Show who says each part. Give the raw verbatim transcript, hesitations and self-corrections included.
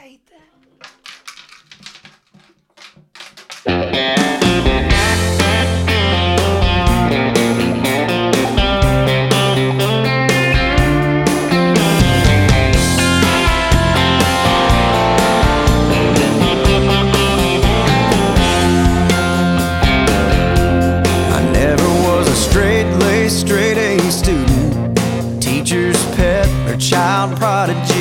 Speaker 1: hate that.
Speaker 2: I never was a straight-laced, straight-A student, teacher's pet or child prodigy.